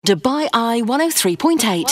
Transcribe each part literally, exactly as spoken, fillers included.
Dubai Eye one oh three point eight.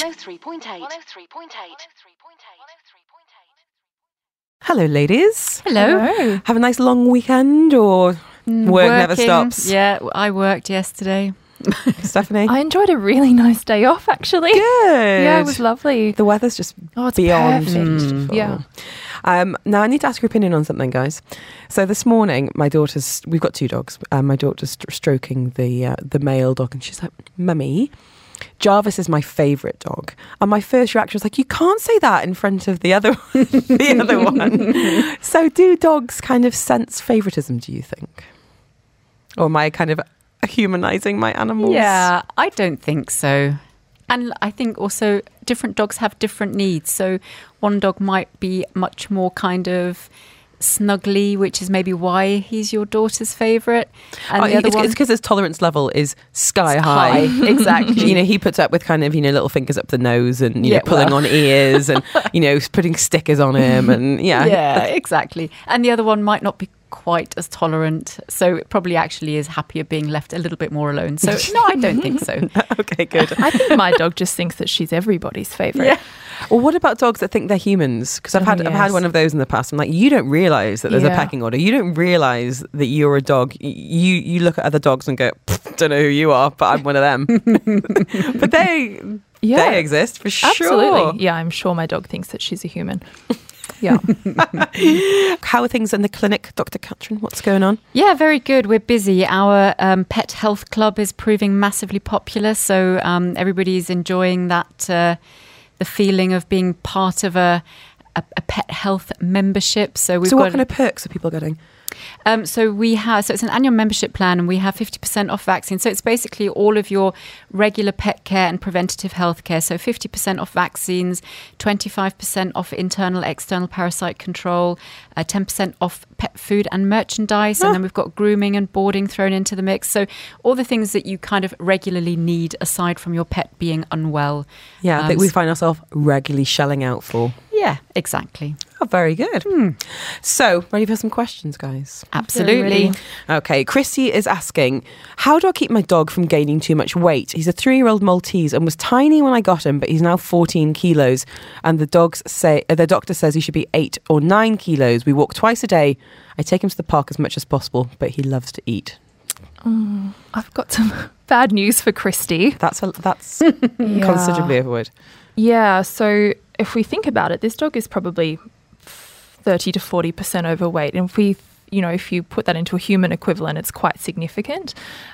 Hello, ladies. Hello. Hello. Have a nice long weekend, or work Working. never stops? Yeah, I worked yesterday. Stephanie? I enjoyed a really nice day off, actually. Good. Yeah, it was lovely. The weather's just Oh, it's beyond perfect. beautiful. Yeah. Um, now, I need to ask your opinion on something, guys. So this morning, my daughter's, we've got two dogs. Um, my daughter's st- stroking the uh, the male dog, and she's like, Mummy, Jarvis is my favourite dog. And my first reaction was like, you can't say that in front of the other the other one. So do dogs kind of sense favouritism, do you think? Or am I kind of humanising my animals? Yeah, I don't think so. And I think also different dogs have different needs. So one dog might be much more kind of snuggly, which is maybe why he's your daughter's favourite. And Oh, the other it's one, because his tolerance level is sky high. high. Exactly. You know, he puts up with kind of, you know, little fingers up the nose and, you Yeah, know, pulling well. on ears and, you know, putting stickers on him and, yeah. Yeah, exactly. And the other one might not be quite as tolerant. So it probably actually is happier being left a little bit more alone. So no, I don't think so. Okay, good. I think my dog just thinks that she's everybody's favourite. Yeah. Well, what about dogs that think they're humans? Because I've Oh, had I've had yes. one of those in the past. I'm like, you don't realise that there's a Yeah. pecking order. You don't realise that you're a dog. Y- You you look at other dogs and go, don't know who you are, but I'm one of them. But they Yeah. they exist for sure. Absolutely. Yeah, I'm sure my dog thinks that she's a human. Yeah. How are things in the clinic, Doctor Catherine? What's going on? Yeah, very good. We're busy. Our um, pet health club is proving massively popular. So um, everybody's enjoying that, uh, the feeling of being part of a, a, a pet health membership. So we've so got what kind of perks are people getting? Um, so we have, so it's an annual membership plan, and we have fifty percent off vaccines. So it's basically all of your regular pet care and preventative health care. So fifty percent off vaccines, twenty-five percent off internal, external parasite control, uh, ten percent off pet food and merchandise. Ah. And then we've got grooming and boarding thrown into the mix. So all the things that you kind of regularly need aside from your pet being unwell. Yeah, Um, that we find ourselves regularly shelling out for. Yeah, exactly. Oh, very good. So, ready for some questions, guys? Absolutely. ready. Okay, Chrissy is asking, how do I keep my dog from gaining too much weight? He's a three-year-old Maltese and was tiny when I got him, but he's now fourteen kilos. And the dogs say uh, the doctor says he should be eight or nine kilos. We walk twice a day. I take him to the park as much as possible, but he loves to eat. I've got some bad news for Christy. That's a, that's Yeah. considerably overweight. Yeah, so if we think about it, this dog is probably thirty to forty percent overweight. And if we, you know, if you put that into a human equivalent, it's quite significant.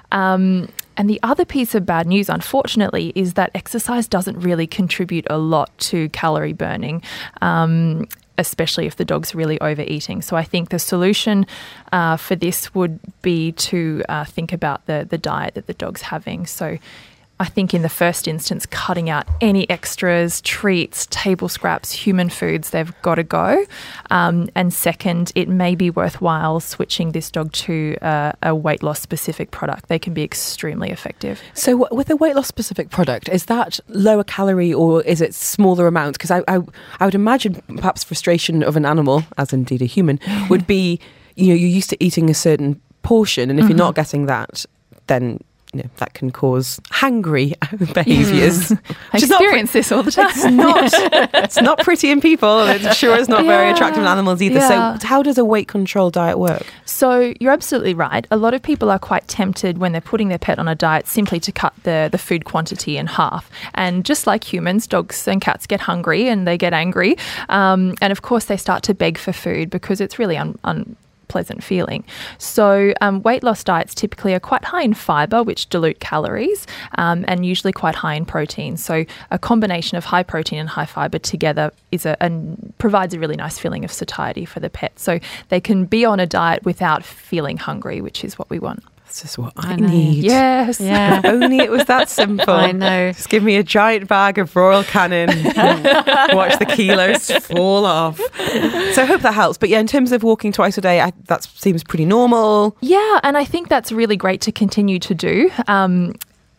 Um, and the other piece of bad news, unfortunately, is that exercise doesn't really contribute a lot to calorie burning. Um, especially if the dog's really overeating. So I think the solution uh, for this would be to uh, think about the the diet that the dog's having. So I think in the first instance, cutting out any extras, treats, table scraps, human foods, they've got to go. Um, and second, it may be worthwhile switching this dog to uh, a weight loss specific product. They can be extremely effective. So w- with a weight loss specific product, is that lower calorie or is it smaller amounts? Because I, I, I would imagine perhaps frustration of an animal, as indeed a human, would be, you know, you're used to eating a certain portion, and if you're not getting that, then you know, that can cause hangry behaviours. I Which is not pre- experience this all the time. It's not, it's not pretty in people, and it sure is not very Yeah. attractive in animals either. Yeah. So how does a weight control diet work? So you're absolutely right. A lot of people are quite tempted when they're putting their pet on a diet simply to cut the, the food quantity in half. And just like humans, dogs and cats get hungry and they get angry. Um, and of course, they start to beg for food because it's really un, un pleasant feeling. So um, weight loss diets typically are quite high in fibre, which dilute calories, um, and usually quite high in protein. So a combination of high protein and high fibre together is a, and provides a really nice feeling of satiety for the pet. So they can be on a diet without feeling hungry, which is what we want. This is what I, I know. need. Yes. Yeah. If only it was that simple. I know. Just give me a giant bag of Royal Canin and watch the kilos fall off. So I hope that helps. But yeah, in terms of walking twice a day, I, that seems pretty normal. Yeah, and I think that's really great to continue to do. Um,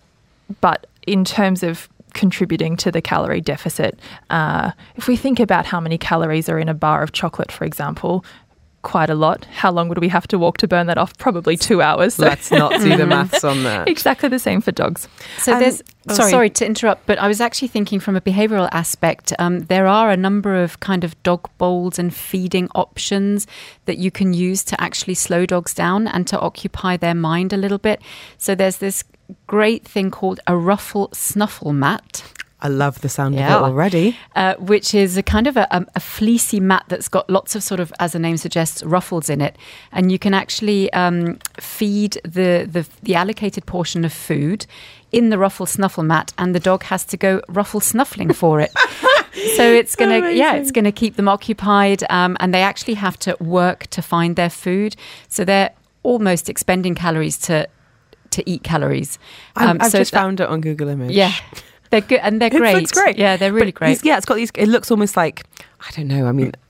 but in terms of contributing to the calorie deficit, uh, if we think about how many calories are in a bar of chocolate, for example, quite a lot. How long would we have to walk to burn that off? Probably two hours. So. Let's not do the maths on that. Exactly the same for dogs. So Um, there's, oh, sorry. sorry. to interrupt, but I was actually thinking from a behavioural aspect, um, there are a number of kind of dog bowls and feeding options that you can use to actually slow dogs down and to occupy their mind a little bit. So there's this great thing called a ruffle snuffle mat. I love the sound Yeah. of it already. Uh, which is a kind of a, a, a fleecy mat that's got lots of sort of, as the name suggests, ruffles in it. And you can actually um, feed the, the the allocated portion of food in the ruffle snuffle mat, and the dog has to go ruffle snuffling for it. So it's gonna, Amazing. yeah, it's gonna keep them occupied, um, and they actually have to work to find their food. So they're almost expending calories to to eat calories. I'm, Um, I've so just that- found it on Google Image. Yeah. They're good, and they're It great. looks great. Yeah, they're really But great. these- Yeah, it's got these. It looks almost like, I don't know. I mean,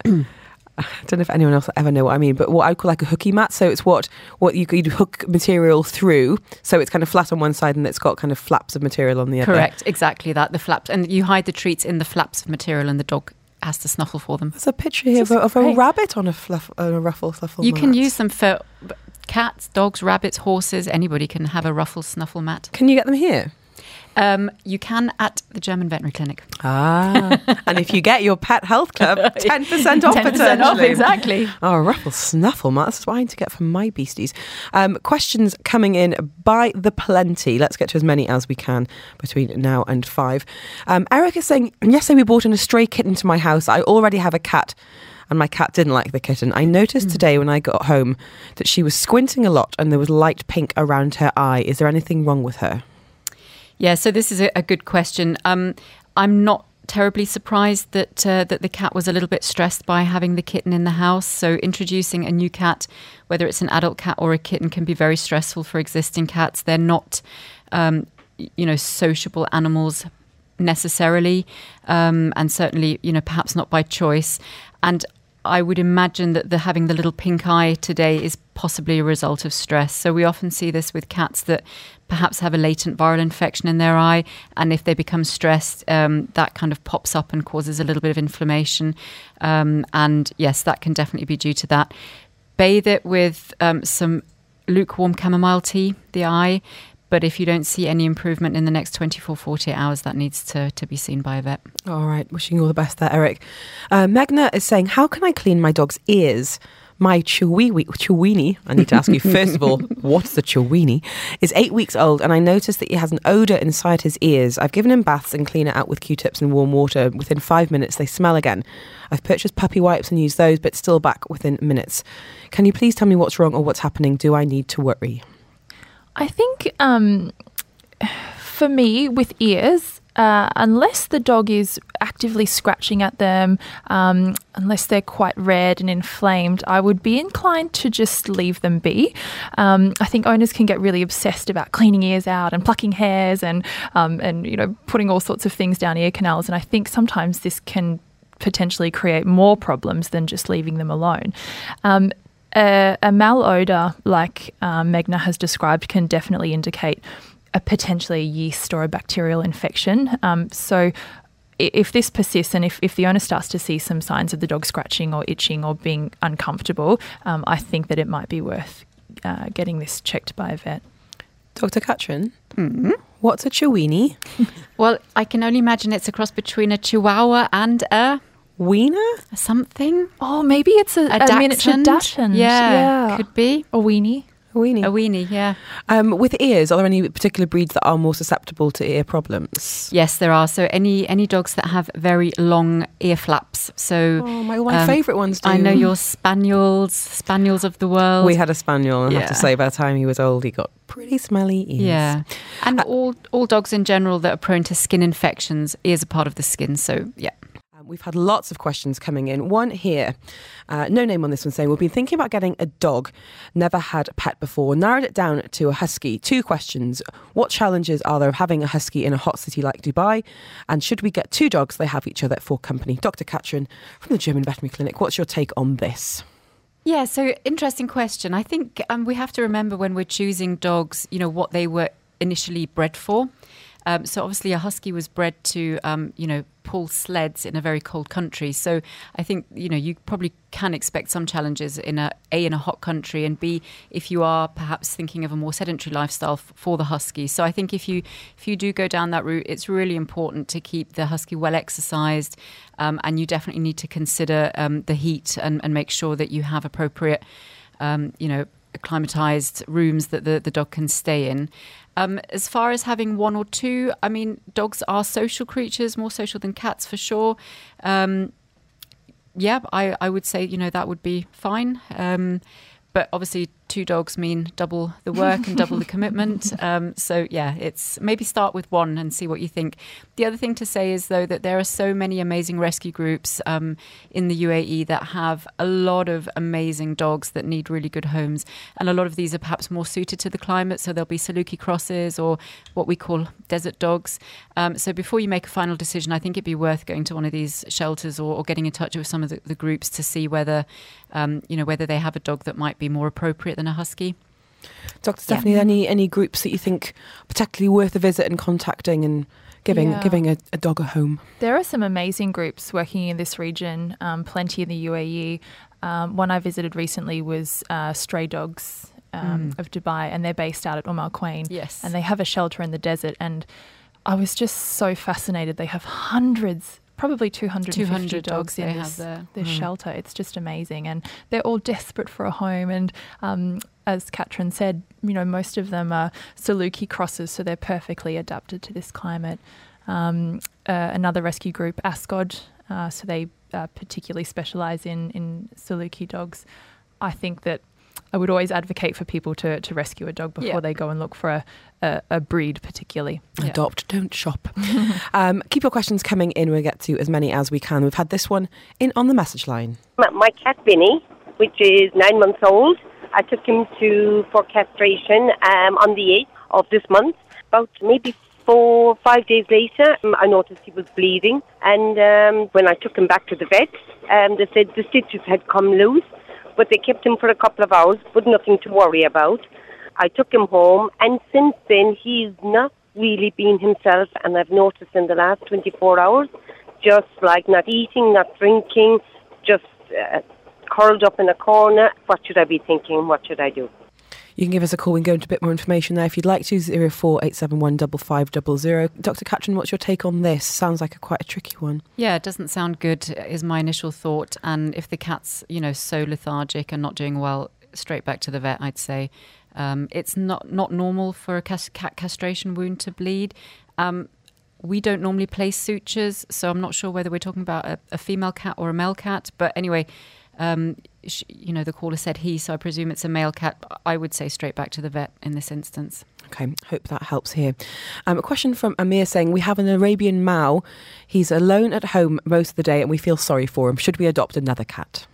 I don't know if anyone else will ever know what I mean, but what I call like a hooky mat. So it's what what you could hook material through. So it's kind of flat on one side and it's got kind of flaps of material on the other. Correct, exactly that. The flaps, and you hide the treats in the flaps of material, and the dog has to snuffle for them. There's a picture here of a, of a great. rabbit on a fluff, on a ruffle snuffle You mat. can use them for cats, dogs, rabbits, horses. Anybody can have a ruffle snuffle mat. Can you get them here? Um, you can at the German Veterinary Clinic. Ah, and if you get your pet health club, ten percent off ten percent off, potentially. exactly. Oh, ruffle snuffle mat. That's what I need to get for my beasties. Um, questions coming in by the plenty. Let's get to as many as we can between now and five. Um, Eric is saying, yesterday we brought in a stray kitten to my house. I already have a cat. And my cat didn't like the kitten. I noticed Mm. today when I got home that she was squinting a lot and there was light pink around her eye. Is there anything wrong with her? Yeah, so this is a, a good question. Um, I'm not terribly surprised that uh, that the cat was a little bit stressed by having the kitten in the house. So introducing a new cat, whether it's an adult cat or a kitten, can be very stressful for existing cats. They're not, um, y- you know, sociable animals necessarily, um, and certainly, you know, perhaps not by choice. And I would imagine that the having the little pink eye today is possibly a result of stress. So we often see this with cats that perhaps have a latent viral infection in their eye, and if they become stressed, um, that kind of pops up and causes a little bit of inflammation. Um, and yes, that can definitely be due to that. Bathe it with um, some lukewarm chamomile tea, the eye. But if you don't see any improvement in the next twenty-four, forty-eight hours, that needs to, to be seen by a vet. All right. Wishing you all the best there, Eric. Uh, Megna is saying, how can I clean my dog's ears? My Chiweenie, Chiweenie, I need to ask you first of all, what's the Chiweenie? Is eight weeks old and I noticed that he has an odour inside his ears. I've given him baths and clean it out with Q-tips and warm water. Within five minutes, they smell again. I've purchased puppy wipes and used those, but still back within minutes. Can you please tell me what's wrong or what's happening? Do I need to worry? I think um, for me, with ears, uh, unless the dog is actively scratching at them, um, unless they're quite red and inflamed, I would be inclined to just leave them be. Um, I think owners can get really obsessed about cleaning ears out and plucking hairs and um, and you know putting all sorts of things down ear canals, and I think sometimes this can potentially create more problems than just leaving them alone. Um, A, a malodor, like um, Megna has described, can definitely indicate a potentially a yeast or a bacterial infection. Um, so i- if this persists and if, if the owner starts to see some signs of the dog scratching or itching or being uncomfortable, um, I think that it might be worth uh, getting this checked by a vet. Doctor Katrin, Mm-hmm. what's a Chiweenie? Well, I can only imagine it's a cross between a Chihuahua and a Wiener? something. Oh, maybe it's a, A a miniature dachshund. dachshund. Yeah, yeah. could be. A weenie. A weenie. A weenie, yeah. Um, with ears, are there any particular breeds that are more susceptible to ear problems? Yes, there are. So any any dogs that have very long ear flaps. So Oh, my, my um, favourite ones do. I know your spaniels, spaniels of the world. We had a spaniel, and I have to Yeah. say, by the time he was old, he got pretty smelly ears. Yeah. And Uh, all, all dogs in general that are prone to skin infections, ears are part of the skin. So, yeah. Um, we've had lots of questions coming in. One here, uh, no name on this one, saying, we've been thinking about getting a dog, never had a pet before, narrowed it down to a husky. Two questions. What challenges are there of having a husky in a hot city like Dubai? And should we get two dogs, they have each other for company? Doctor Katrin from the German Veterinary Clinic, what's your take on this? Yeah, so interesting question. I think um, we have to remember when we're choosing dogs, you know, what they were initially bred for. Um, so obviously a husky was bred to, um, you know, pull sleds in a very cold country. So I think, you know, you probably can expect some challenges in a, A, in a hot country, and B, if you are perhaps thinking of a more sedentary lifestyle f- for the husky. So I think if you if you do go down that route, it's really important to keep the husky well exercised, um, and you definitely need to consider um, the heat and, and make sure that you have appropriate, um, you know, acclimatized rooms that the, the dog can stay in. Um, as far as having one or two, I mean, dogs are social creatures, more social than cats for sure. Um, yeah, I, I would say, you know, that would be fine. Um, but obviously two dogs mean double the work and double the commitment. Um, so yeah, it's maybe start with one and see what you think. The other thing to say is though that there are so many amazing rescue groups um, in the U A E that have a lot of amazing dogs that need really good homes. And a lot of these are perhaps more suited to the climate. So there'll be Saluki crosses or what we call desert dogs. Um, so before you make a final decision, I think it'd be worth going to one of these shelters or, or getting in touch with some of the, the groups to see whether, um, you know, whether they have a dog that might be more appropriate than a husky. Doctor Stephanie, Yeah. any any groups that you think particularly worth a visit and contacting and giving Yeah. giving a, a dog a home? There are some amazing groups working in this region, um, plenty in the U A E. Um, one I visited recently was uh, Stray Dogs um, Mm. of Dubai, and they're based out at Umm Al Quwain. Yes. And they have a shelter in the desert, and I was just so fascinated. They have hundreds, probably two hundred fifty two hundred dogs dogs in they this, have there. this Mm. shelter. It's just amazing, and they're all desperate for a home. And um, as Katrin said, you know, most of them are Saluki crosses, so they're perfectly adapted to this climate. Um, uh, another rescue group, Ascod, uh, so they uh, particularly specialise in in Saluki dogs. I think that I would always advocate for people to, to rescue a dog before Yeah. they go and look for a, a, a breed particularly. Yeah. Adopt, don't shop. um, keep your questions coming in. We'll get to as many as we can. We've had this one in on the message line. My, my cat Vinny, which is nine months old, I took him to for castration um, on the eighth of this month. About maybe four, five days later, um, I noticed he was bleeding. And um, when I took him back to the vet, um, they said the stitches had come loose, but they kept him for a couple of hours, but nothing to worry about. I took him home, and since then he's not really been himself, and I've noticed in the last twenty-four hours, just like not eating, not drinking, just uh, curled up in a corner. What should I be thinking? What should I do? You can give us a call and go into a bit more information there if you'd like to. zero four eight seven one five five zero zero. Doctor Katrin, what's your take on this? Sounds like a quite a tricky one. Yeah, it doesn't sound good, is my initial thought. And if the cat's, you know, so lethargic and not doing well, straight back to the vet, I'd say. Um, it's not, not normal for a cas- cat castration wound to bleed. Um, we don't normally place sutures, so I'm not sure whether we're talking about a, a female cat or a male cat. But anyway, um, sh- you know, the caller said he, so I presume it's a male cat. I would say straight back to the vet in this instance. Okay, hope that helps here. Um, a question from Amir saying, we have an Arabian Mau. He's alone at home most of the day and we feel sorry for him. Should we adopt another cat?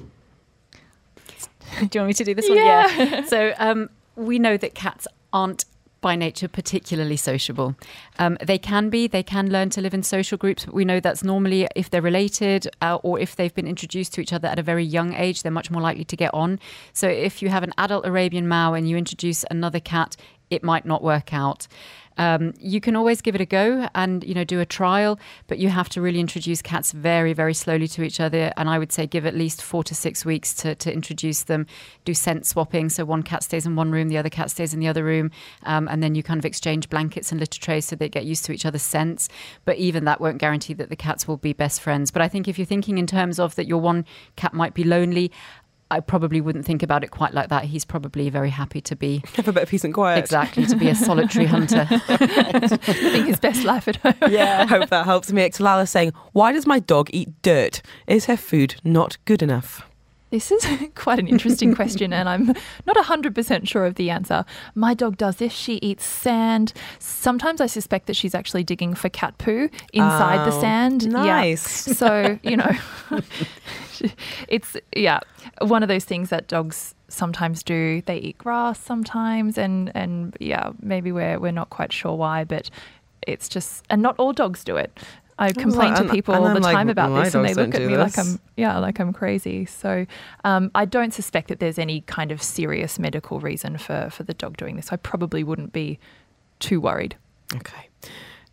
Do you want me to do this one? Yeah. Yeah. So um, we know that cats aren't by nature particularly sociable. Um, they can be, they can learn to live in social groups, but we know that's normally if they're related uh, or if they've been introduced to each other at a very young age, they're much more likely to get on. So if you have an adult Arabian Mau and you introduce another cat, it might not work out. Um, you can always give it a go and, you know, do a trial, but you have to really introduce cats very, very slowly to each other. And I would say give at least four to six weeks to, to introduce them, do scent swapping. So one cat stays in one room, the other cat stays in the other room. Um, and then you kind of exchange blankets and litter trays so they get used to each other's scents. But even that won't guarantee that the cats will be best friends. But I think if you're thinking in terms of that your one cat might be lonely, I probably wouldn't think about it quite like that. He's probably very happy to be... Have a bit of peace and quiet. Exactly, to be a solitary hunter. Living his best life at home. Yeah, I hope that helps me. Talala saying, why does my dog eat dirt? Is her food not good enough? This is quite an interesting question, and I'm not one hundred percent sure of the answer. My dog does this. She eats sand. Sometimes I suspect that she's actually digging for cat poo inside Oh, the sand. nice. Yeah. So, you know, it's, yeah, one of those things that dogs sometimes do. They eat grass sometimes, and, and yeah, maybe we're, we're not quite sure why, but it's just, and not all dogs do it. I complain and- to people and all I'm the like, time about my this, and they dogs look don't at do me like this. I'm, yeah, like I'm crazy. So um, I don't suspect that there's any kind of serious medical reason for, for the dog doing this. I probably wouldn't be too worried. Okay.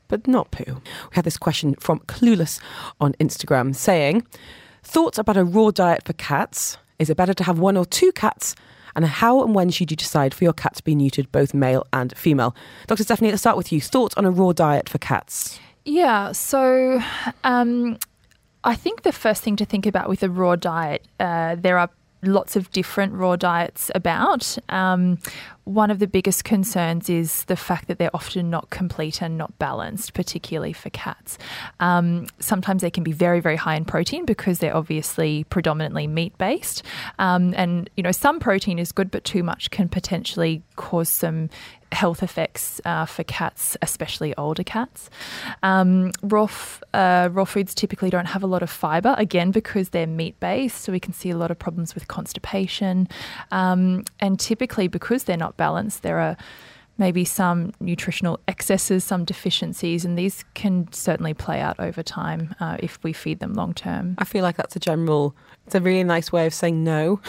but not poo. We had this question from Clueless on Instagram saying, thoughts about a raw diet for cats? Is it better to have one or two cats? And how and when should you decide for your cat to be neutered, both male and female? Doctor Stephanie, let's start with you. Thoughts on a raw diet for cats? Yeah, so um, I think the first thing to think about with a raw diet, uh, there are lots of different raw diets about. Um, one of the biggest concerns is the fact that they're often not complete and not balanced, particularly for cats. Um, sometimes they can be very, very high in protein because they're obviously predominantly meat-based. Um, and, you know, some protein is good, but too much can potentially cause some health effects uh, for cats, especially older cats. Um, raw, f- uh, raw foods typically don't have a lot of fibre, again, because they're meat-based, so we can see a lot of problems with constipation. Um, and typically, because they're not balanced, there are maybe some nutritional excesses, some deficiencies, and these can certainly play out over time uh, if we feed them long term. I feel like that's a general, it's a really nice way of saying no.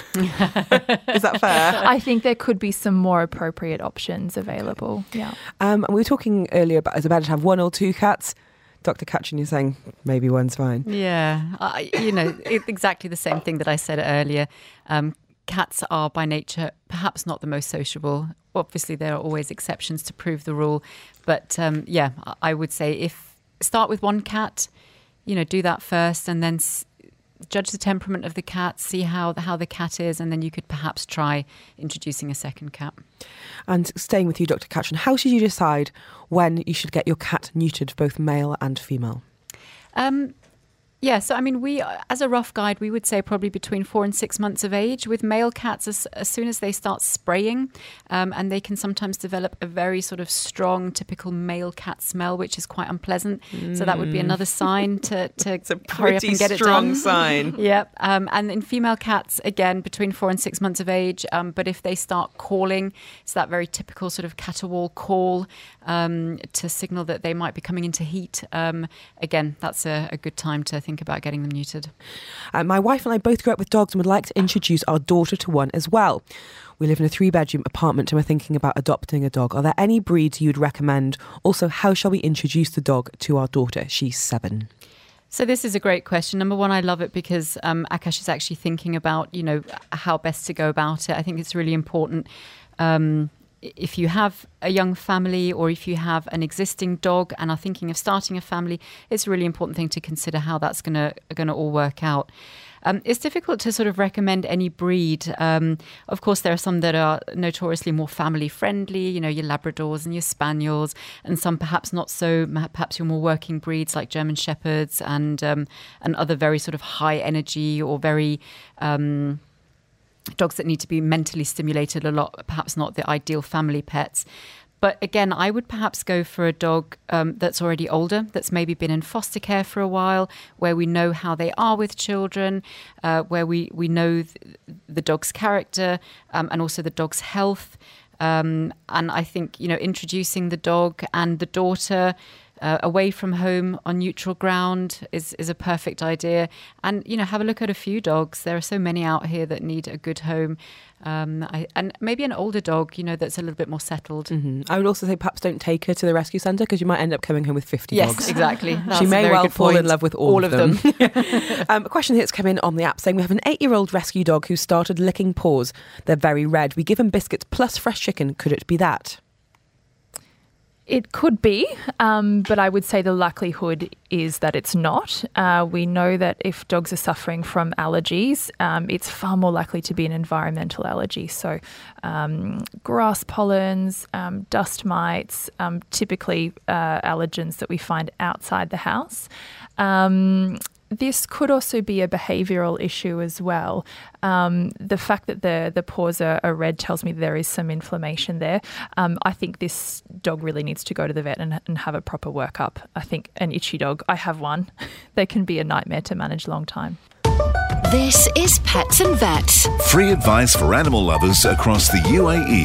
Is that fair? I think there could be some more appropriate options available. Yeah. Um, and we were talking earlier about, is it better to have one or two cats? Doctor Katrin, you're saying maybe one's fine. Yeah, I, you know, it, exactly the same thing that I said earlier. Um, cats are by nature perhaps not the most sociable. Obviously, there are always exceptions to prove the rule. But um, yeah, I would say if start with one cat, you know, do that first and then s- judge the temperament of the cat, see how, how the cat is, and then you could perhaps try introducing a second cat. And staying with you, Doctor Katrin, how should you decide when you should get your cat neutered, both male and female? Um, yeah, so I mean, we, as a rough guide, we would say probably between four and six months of age. With male cats, as, as soon as they start spraying, um, and they can sometimes develop a very sort of strong, typical male cat smell, which is quite unpleasant. Mm. So that would be another sign to, to it's a hurry up and get it done. Strong sign. Yep. Um, and in female cats, again, between four and six months of age, um, but if they start calling, it's that very typical sort of caterwaul call um, to signal that they might be coming into heat. Um, again, that's a, a good time to think about getting them neutered. Uh, my wife and I both grew up with dogs and would like to introduce our daughter to one as well. We live in a three-bedroom apartment and we're thinking about adopting a dog. Are there any breeds you would recommend? Also, how shall we introduce the dog to our daughter? She's seven. So this is a great question. Number one, I love it because um, Akash is actually thinking about, you know, how best to go about it. I think it's really important. Um, if you have a young family or if you have an existing dog and are thinking of starting a family, it's a really important thing to consider how that's going to going to all work out. Um, it's difficult to sort of recommend any breed. Um, of course, there are some that are notoriously more family friendly, you know, your Labradors and your Spaniels, and some perhaps not so, perhaps your more working breeds like German Shepherds and um, and other very sort of high energy or very um, dogs that need to be mentally stimulated a lot, perhaps not the ideal family pets. But again, I would perhaps go for a dog um, that's already older, that's maybe been in foster care for a while, where we know how they are with children, uh, where we, we know th- the dog's character um, and also the dog's health. Um, and I think, you know, introducing the dog and the daughter Uh, away from home on neutral ground is, is a perfect idea. And, you know, have a look at a few dogs. There are so many out here that need a good home. Um, I, and maybe an older dog, you know, that's a little bit more settled. Mm-hmm. I would also say perhaps don't take her to the rescue centre because you might end up coming home with fifty yes, dogs. Yes, exactly. That's she may well fall point. in love with all, all of of them. them. um, a question that's come in on the app saying we have an eight-year-old rescue dog who started licking paws. They're very red. We give him biscuits plus fresh chicken. Could it be that? It could be, um, but I would say the likelihood is that it's not. Uh, we know that if dogs are suffering from allergies, um, it's far more likely to be an environmental allergy. So um, grass pollens, um, dust mites, um, typically uh, allergens that we find outside the house. Um, This could also be a behavioural issue as well. Um, the fact that the, the paws are, are red tells me there is some inflammation there. Um, I think this dog really needs to go to the vet and, and have a proper workup. I think an itchy dog, I have one, they can be a nightmare to manage long time. This is Pets and Vets. Free advice for animal lovers across the U A E.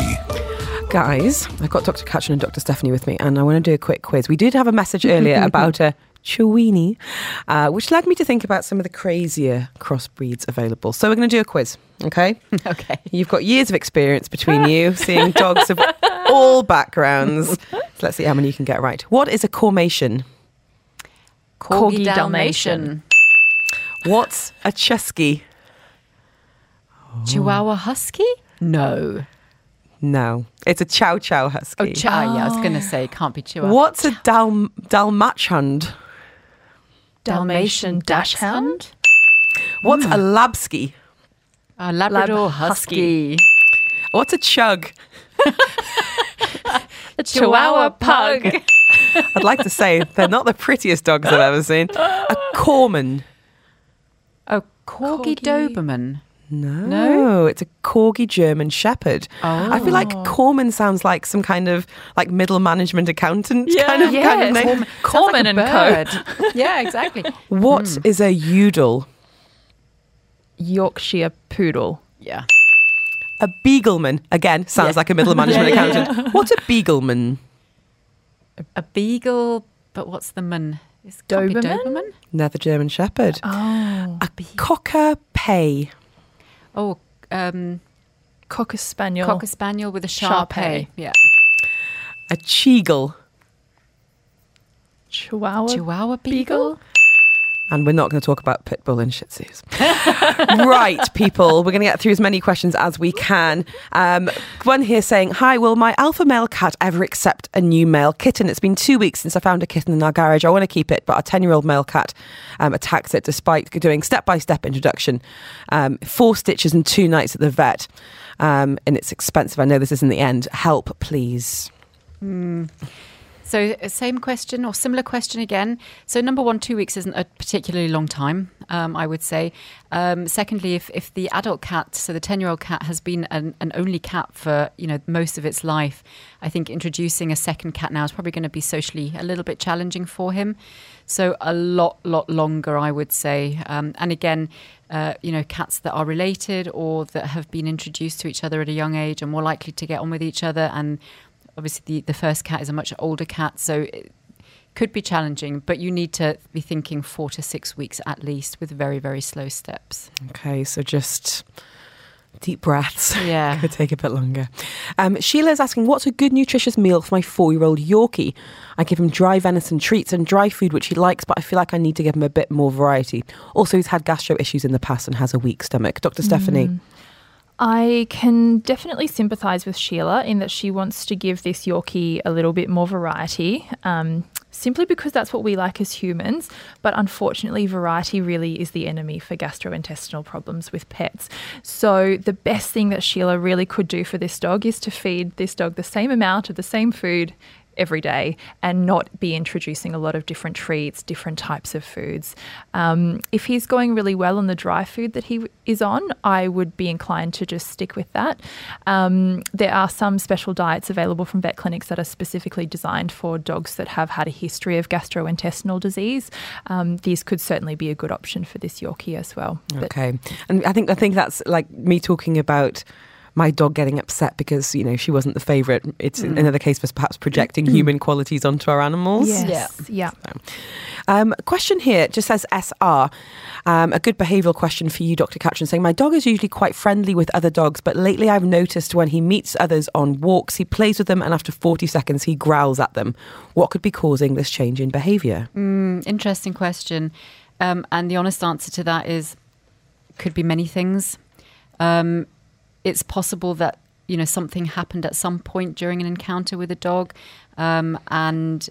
Guys, I've got Doctor Katrin and Doctor Stephanie with me and I want to do a quick quiz. We did have a message earlier about a Chiweenie, uh, which led me to think about some of the crazier crossbreeds available. So we're going to do a quiz, okay? Okay. You've got years of experience between you, seeing dogs of all backgrounds. So let's see how many you can get right. What is a Cormation? Corgi, Corgi Dalmatian. Dalmatian. What's a Chusky? Chihuahua Husky? No. No, it's a Chow Chow Husky. Oh, Chow. Yeah, I was going to say, it can't be Chihuahua. What's a Dal- Dalmachshund? Dalmatian Dachshund. What's a Labsky? Uh, Labrador Lab Husky. Husky. What's a Chug? A Chihuahua Pug. I'd like to say they're not the prettiest dogs I've ever seen. A Corman? Oh, Corgi, Corgi. Doberman. No, No? it's a Corgi German Shepherd. Oh. I feel like Corman sounds like some kind of like middle management accountant Yeah. kind of, Yes. kind of name. Corman Corman and Co. Co. Yeah, exactly. What is a Udall? Yorkshire Poodle. Yeah. A Beagleman. Again, sounds Yeah. like a middle management Yeah, yeah, accountant. What's a Beagleman? A beagle, but what's the man? It's can't be Doberman? Doberman? Another German Shepherd. Oh. A Cocker Pay. Oh, um, Cocker Spaniel. Cocker Spaniel with a Shar Shar-Pei. Pei. Yeah. A Cheagle. Chihuahua. Chihuahua Beagle. Beagle? And we're not going to talk about pit bull and shih tzus. Right, people. We're going to get through as many questions as we can. Um, one here saying, hi, will my alpha male cat ever accept a new male kitten? It's been two weeks since I found a kitten in our garage. I want to keep it, but our ten-year-old male cat um, attacks it despite doing step-by-step introduction. Um, four stitches and two nights at the vet. Um, and it's expensive. I know this isn't the end. Help, please. Mm. So uh, same question or similar question again. So number one, two weeks isn't a particularly long time, um, I would say. Um, secondly, if, if the adult cat, so the ten-year-old cat has been an, an only cat for, you know, most of its life, I think introducing a second cat now is probably going to be socially a little bit challenging for him. So a lot, lot longer, I would say. Um, and again, uh, you know, cats that are related or that have been introduced to each other at a young age are more likely to get on with each other. And obviously, the, the first cat is a much older cat, so it could be challenging, but you need to be thinking four to six weeks at least with very, very slow steps. Okay, so just deep breaths. Yeah. Could take a bit longer. Um, Sheila's asking, what's a good nutritious meal for my four-year-old Yorkie? I give him dry venison treats and dry food, which he likes, but I feel like I need to give him a bit more variety. Also, he's had gastro issues in the past and has a weak stomach. Doctor Stephanie? Mm. I can definitely sympathise with Sheila in that she wants to give this Yorkie a little bit more variety, um, simply because that's what we like as humans. But unfortunately, variety really is the enemy for gastrointestinal problems with pets. So the best thing that Sheila really could do for this dog is to feed this dog the same amount of the same food every day and not be introducing a lot of different treats, different types of foods. Um, if he's going really well on the dry food that he is on, I would be inclined to just stick with that. Um, there are some special diets available from vet clinics that are specifically designed for dogs that have had a history of gastrointestinal disease. Um, these could certainly be a good option for this Yorkie as well. But Okay. And I think I think that's like me talking about my dog getting upset because, you know, she wasn't the favourite. It's Mm. another case for perhaps projecting human qualities onto our animals. yes, yeah. Um, question here just says S R. Um, a good behavioural question for you, Doctor Catron, saying, my dog is usually quite friendly with other dogs, but lately I've noticed when he meets others on walks, he plays with them and after forty seconds he growls at them. What could be causing this change in behaviour? Mm, interesting question. Um, and the honest answer to that is could be many things. Um, it's possible that, you know, something happened at some point during an encounter with a dog, um, and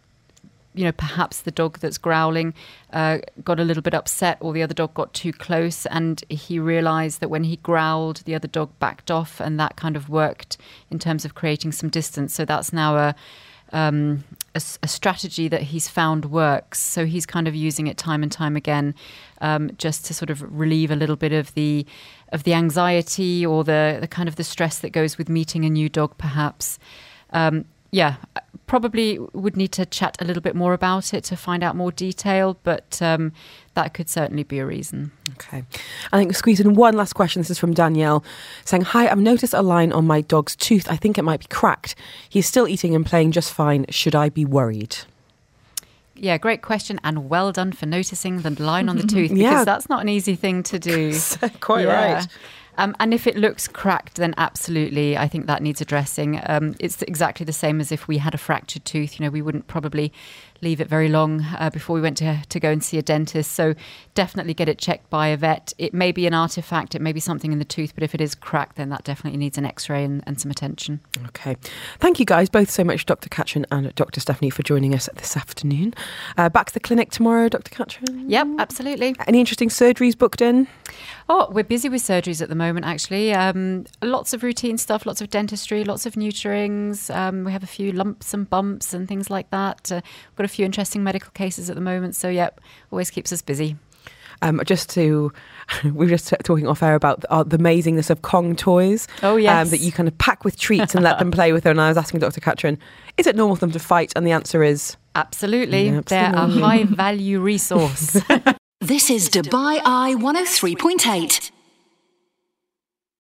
you know, perhaps the dog that's growling uh, got a little bit upset, or the other dog got too close, and he realised that when he growled, the other dog backed off, and that kind of worked in terms of creating some distance. So that's now a um, a, a strategy that he's found works. So he's kind of using it time and time again, um, just to sort of relieve a little bit of the of the anxiety or the, the kind of the stress that goes with meeting a new dog, perhaps. Um, yeah, probably would need to chat a little bit more about it to find out more detail, but um, that could certainly be a reason. Okay. I think we'll squeeze in one last question. This is from Danielle saying, hi, I've noticed a line on my dog's tooth. I think it might be cracked. He's still eating and playing just fine. Should I be worried? Yeah, great question, and well done for noticing the line on the tooth, because Yeah. that's not an easy thing to do. Quite Yeah. right. Um, and if it looks cracked, then absolutely, I think that needs addressing. Um, it's exactly the same as if we had a fractured tooth. You know, we wouldn't probably leave it very long uh, before we went to to go and see a dentist. So definitely get it checked by a vet. It may be an artifact, it may be something in the tooth, but if it is cracked, then that definitely needs an X-ray and, and some attention. Okay. Thank you guys both so much, Doctor Katrin and Doctor Stephanie, for joining us this afternoon. Uh, back to the clinic tomorrow, Doctor Katrin? Yep, absolutely. Any interesting surgeries booked in? Oh, we're busy with surgeries at the moment, actually. Um, lots of routine stuff, lots of dentistry, lots of neuterings. Um, we have a few lumps and bumps and things like that. Uh, we've got a few interesting medical cases at the moment. So, yep, always keeps us busy. Um, just to, we were just talking off air about the, uh, the amazingness of Kong toys. Oh, yes. Um, that you kind of pack with treats and let them play with them. And I was asking Doctor Katrin, is it normal for them to fight? And the answer is... Absolutely. Yeah, They're a absolutely. high value resource. This is Dubai Eye one oh three point eight.